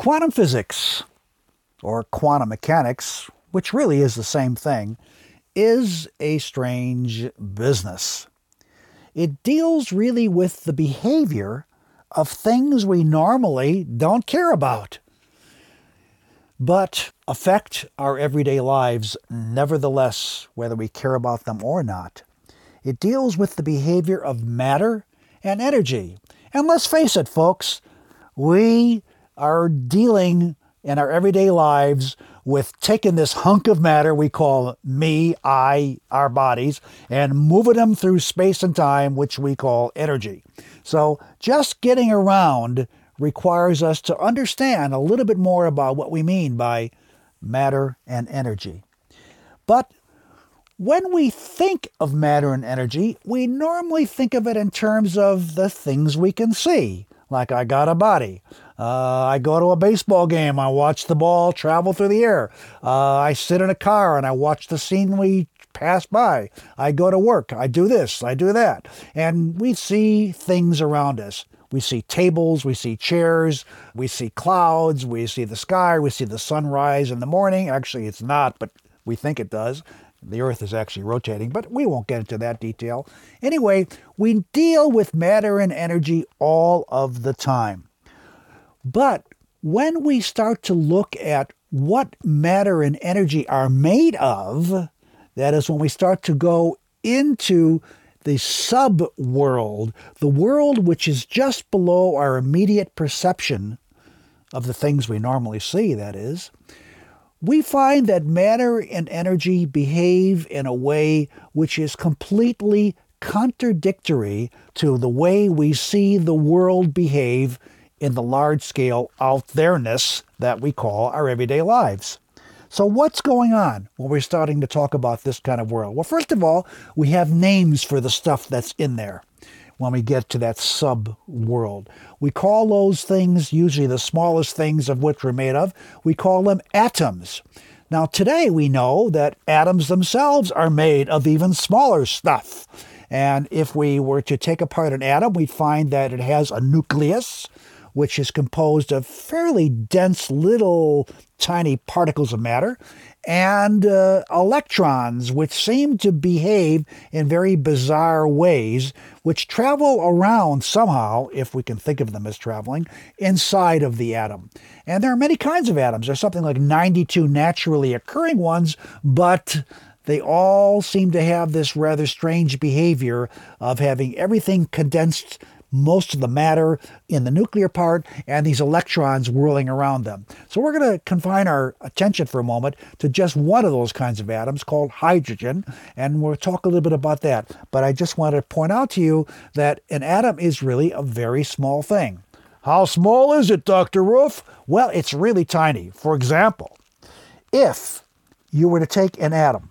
Quantum physics, or quantum mechanics, which really is the same thing, is a strange business. It deals really with the behavior of things we normally don't care about, but affect our everyday lives nevertheless, whether we care about them or not. It deals with the behavior of matter and energy. And let's face it, folks, we are dealing in our everyday lives with taking this hunk of matter we call me, I, our bodies, and moving them through space and time, which we call energy. So just getting around requires us to understand a little bit more about what we mean by matter and energy. But when we think of matter and energy, we normally think of it in terms of the things we can see. Like, I got a body. I go to a baseball game. I watch the ball travel through the air. I sit in a car and I watch the scenery pass by. I go to work. I do this. I do that. And we see things around us. We see tables. We see chairs. We see clouds. We see the sky. We see the sunrise in the morning. Actually, it's not, but we think it does. The Earth is actually rotating, but we won't get into that detail. Anyway, we deal with matter and energy all of the time. But when we start to look at what matter and energy are made of, that is when we start to go into the sub-world, the world which is just below our immediate perception of the things we normally see, that is, we find that matter and energy behave in a way which is completely contradictory to the way we see the world behave in the large-scale out-there-ness that we call our everyday lives. So what's going on when we're starting to talk about this kind of world? Well, first of all, we have names for the stuff that's in there when we get to that sub-world. We call those things, usually the smallest things of which we're made of, we call them atoms. Now today we know that atoms themselves are made of even smaller stuff. And if we were to take apart an atom, we'd find that it has a nucleus, which is composed of fairly dense little tiny particles of matter, and electrons, which seem to behave in very bizarre ways, which travel around somehow, if we can think of them as traveling, inside of the atom. And there are many kinds of atoms. There's something like 92 naturally occurring ones, but they all seem to have this rather strange behavior of having everything condensed, most of the matter in the nuclear part, and these electrons whirling around them. So we're going to confine our attention for a moment to just one of those kinds of atoms called hydrogen, and we'll talk a little bit about that. But I just wanted to point out to you that an atom is really a very small thing. How small is it, Dr. Roof? Well, it's really tiny. For example, if you were to take an atom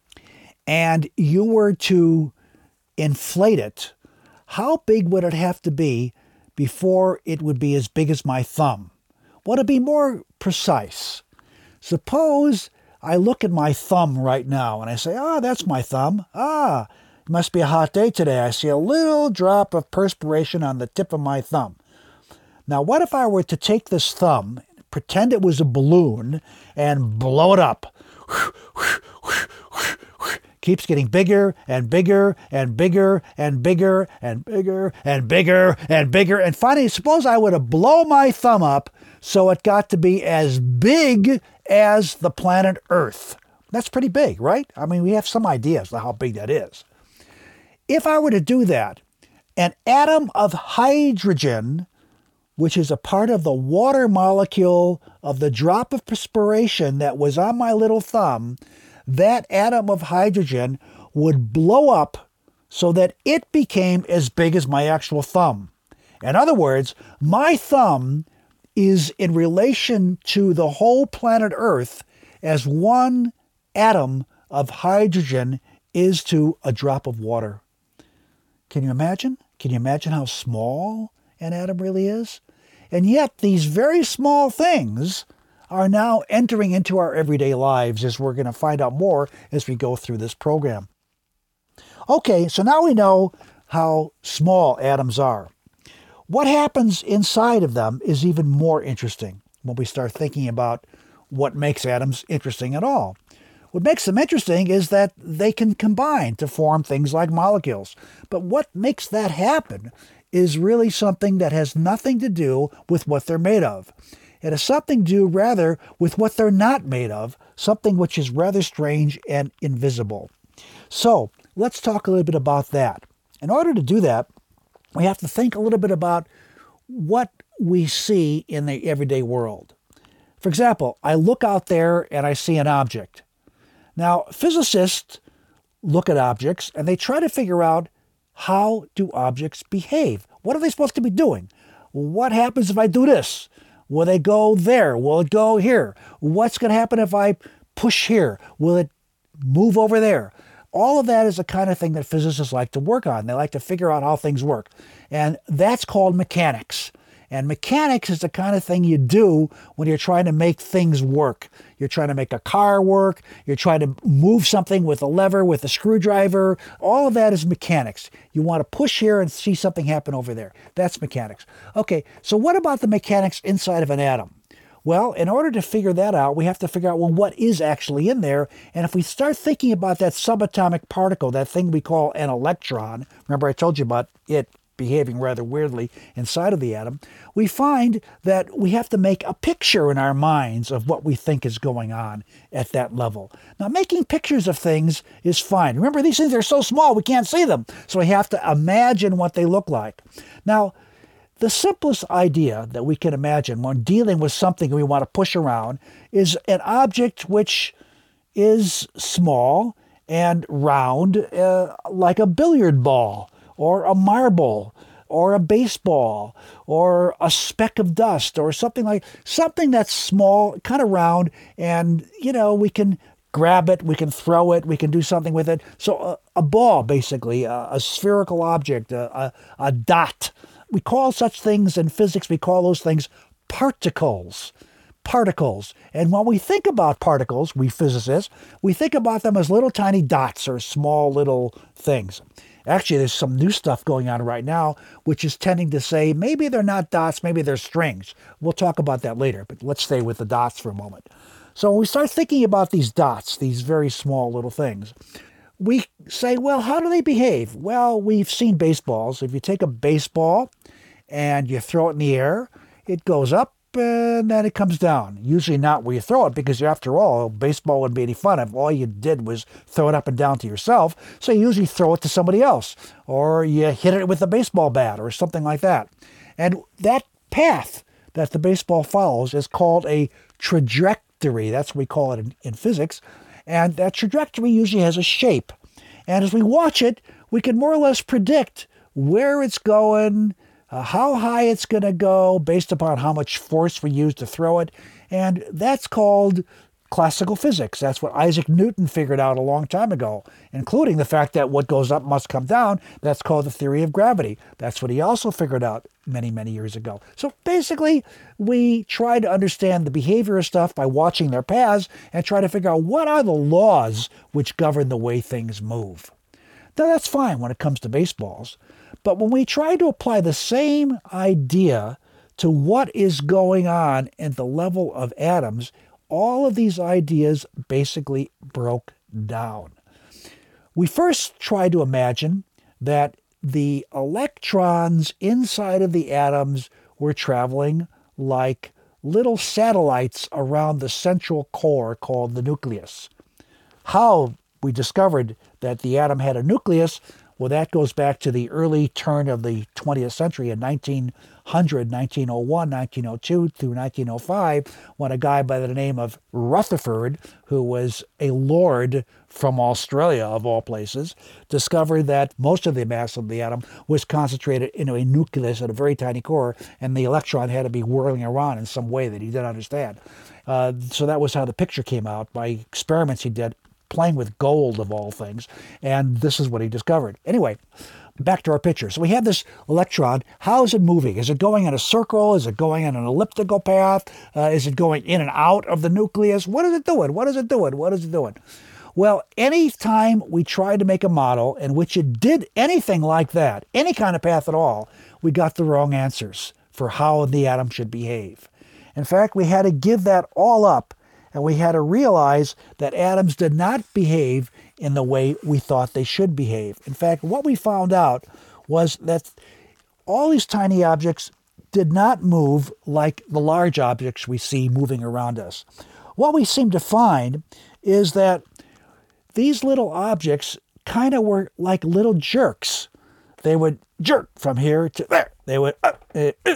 and you were to inflate it, how big would it have to be before it would be as big as my thumb? Well, to be more precise, suppose I look at my thumb right now and I say, that's my thumb. It must be a hot day today. I see a little drop of perspiration on the tip of my thumb. Now, what if I were to take this thumb, pretend it was a balloon, and blow it up? Keeps getting bigger and bigger and bigger and bigger and bigger and bigger and bigger. And finally, suppose I were to blow my thumb up so it got to be as big as the planet Earth. That's pretty big, right? I mean, we have some ideas of how big that is. If I were to do that, an atom of hydrogen, which is a part of the water molecule of the drop of perspiration that was on my little thumb, that atom of hydrogen would blow up so that it became as big as my actual thumb. In other words, my thumb is in relation to the whole planet Earth as one atom of hydrogen is to a drop of water. Can you imagine? Can you imagine how small an atom really is? And yet these very small things are now entering into our everyday lives, as we're going to find out more as we go through this program. Okay, so now we know how small atoms are. What happens inside of them is even more interesting. when we start thinking about what makes atoms interesting at all. What makes them interesting is that they can combine to form things like molecules. But what makes that happen is really something that has nothing to do with what they're made of. It has something to do rather with what they're not made of, something which is rather strange and invisible. So let's talk a little bit about that. In order to do that, we have to think a little bit about what we see in the everyday world. For example, I look out there and I see an object. Now, physicists look at objects and they try to figure out, how do objects behave? What are they supposed to be doing? What happens if I do this? Will they go there? Will it go here? What's going to happen if I push here? Will it move over there? All of that is the kind of thing that physicists like to work on. They like to figure out how things work. And that's called mechanics. And mechanics is the kind of thing you do when you're trying to make things work. You're trying to make a car work. You're trying to move something with a lever, with a screwdriver. All of that is mechanics. You want to push here and see something happen over there. That's mechanics. Okay, so what about the mechanics inside of an atom? Well, in order to figure that out, we have to figure out, well, what is actually in there? And if we start thinking about that subatomic particle, that thing we call an electron, remember I told you about it behaving rather weirdly inside of the atom, we find that we have to make a picture in our minds of what we think is going on at that level. Now, making pictures of things is fine. Remember, these things are so small we can't see them, so we have to imagine what they look like. Now, the simplest idea that we can imagine when dealing with something we want to push around is an object which is small and round, like a billiard ball, or a marble, or a baseball, or a speck of dust, or something that's small, kind of round, and, we can grab it, we can throw it, we can do something with it. So a ball, basically, a spherical object, a dot. We call such things in physics, we call those things particles. Particles. And when we think about particles, we physicists, we think about them as little tiny dots or small little things. Actually, there's some new stuff going on right now, which is tending to say maybe they're not dots, maybe they're strings. We'll talk about that later, but let's stay with the dots for a moment. So when we start thinking about these dots, these very small little things, we say, well, how do they behave? Well, we've seen baseballs. If you take a baseball and you throw it in the air, it goes up and then it comes down. Usually not where you throw it, because after all, baseball wouldn't be any fun if all you did was throw it up and down to yourself. So you usually throw it to somebody else, or you hit it with a baseball bat or something like that. And that path that the baseball follows is called a trajectory. That's what we call it in physics. And that trajectory usually has a shape. And as we watch it, we can more or less predict where it's going, how high it's going to go based upon how much force we use to throw it. And that's called classical physics. That's what Isaac Newton figured out a long time ago, including the fact that what goes up must come down. That's called the theory of gravity. That's what he also figured out many, many years ago. So basically, we try to understand the behavior of stuff by watching their paths and try to figure out what are the laws which govern the way things move. Now, that's fine when it comes to baseballs. But when we try to apply the same idea to what is going on at the level of atoms, all of these ideas basically broke down. We first tried to imagine that the electrons inside of the atoms were traveling like little satellites around the central core called the nucleus. How we discovered that the atom had a nucleus, well, that goes back to the early turn of the 20th century in 1900, 1901, 1902 through 1905, when a guy by the name of Rutherford, who was a lord from Australia, of all places, discovered that most of the mass of the atom was concentrated into a nucleus at a very tiny core, and the electron had to be whirling around in some way that he didn't understand. So that was how the picture came out, by experiments he did playing with gold, of all things, and this is what he discovered. Anyway, back to our picture. So we have this electron. How is it moving? Is it going in a circle? Is it going in an elliptical path? Is it going in and out of the nucleus? What is it doing? What is it doing? What is it doing? Well, anytime we tried to make a model in which it did anything like that, any kind of path at all, we got the wrong answers for how the atom should behave. In fact, we had to give that all up, and we had to realize that atoms did not behave in the way we thought they should behave. In fact, what we found out was that all these tiny objects did not move like the large objects we see moving around us. What we seem to find is that these little objects kind of were like little jerks. They would jerk from here to there. They would up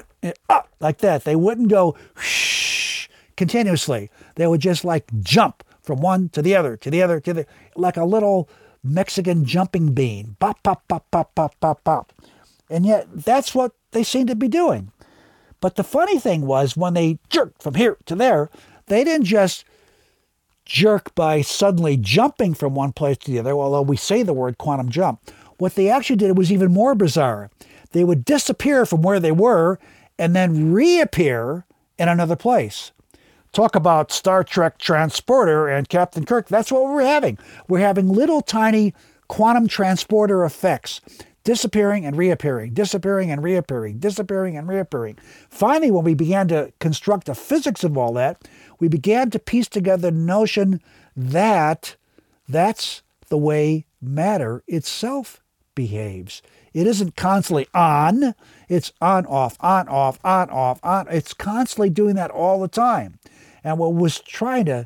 like that. They wouldn't go whoosh continuously. They would just like jump from one to the other, to the other, to the, like a little Mexican jumping bean. Pop, pop, pop, pop, pop, pop, pop. And yet that's what they seemed to be doing. But the funny thing was when they jerked from here to there, they didn't just jerk by suddenly jumping from one place to the other, although we say the word quantum jump. What they actually did was even more bizarre. They would disappear from where they were and then reappear in another place. Talk about Star Trek transporter and Captain Kirk. That's what we're having. We're having little tiny quantum transporter effects, disappearing and reappearing, disappearing and reappearing, disappearing and reappearing. Finally, when we began to construct the physics of all that, we began to piece together the notion that that's the way matter itself behaves. It isn't constantly on. It's on, off, on, off, on, off, on. It's constantly doing that all the time. And what was trying to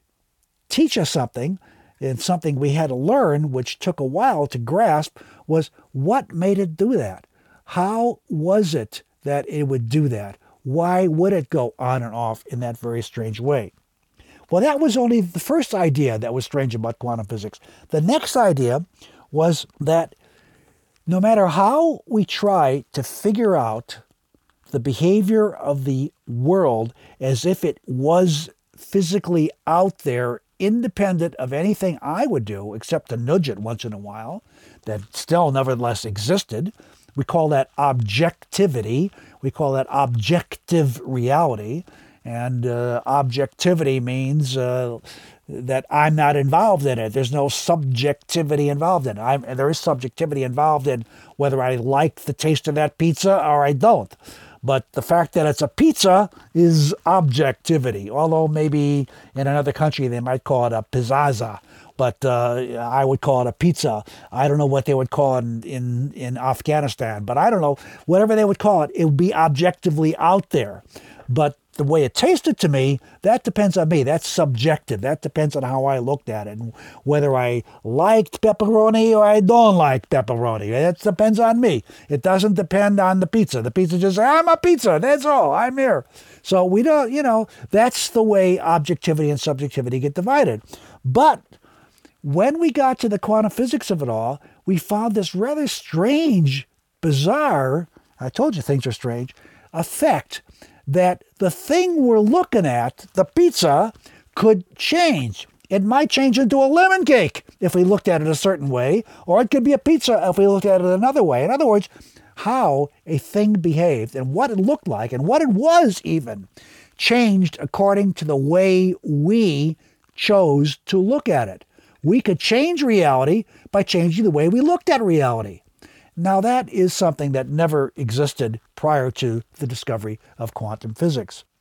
teach us something, and something we had to learn, which took a while to grasp, was what made it do that? How was it that it would do that? Why would it go on and off in that very strange way? Well, that was only the first idea that was strange about quantum physics. The next idea was that no matter how we try to figure out the behavior of the world as if it was physically out there, independent of anything I would do, except to nudge it once in a while, that still nevertheless existed. We call that objectivity. We call that objective reality. And objectivity means that I'm not involved in it. There's no subjectivity involved in it. There is subjectivity involved in whether I like the taste of that pizza or I don't. But the fact that it's a pizza is objectivity, although maybe in another country they might call it a pizzazza. But I would call it a pizza. I don't know what they would call it in Afghanistan, but I don't know. Whatever they would call it, it would be objectively out there. But the way it tasted to me, that depends on me. That's subjective. That depends on how I looked at it, and whether I liked pepperoni or I don't like pepperoni. That depends on me. It doesn't depend on the pizza. The pizza just says, I'm a pizza. That's all. I'm here. So we don't, that's the way objectivity and subjectivity get divided. But when we got to the quantum physics of it all, we found this rather strange, bizarre, I told you things are strange, effect that the thing we're looking at, the pizza, could change. It might change into a lemon cake if we looked at it a certain way, or it could be a pizza if we looked at it another way. In other words, how a thing behaved and what it looked like and what it was even changed according to the way we chose to look at it. We could change reality by changing the way we looked at reality. Now that is something that never existed prior to the discovery of quantum physics.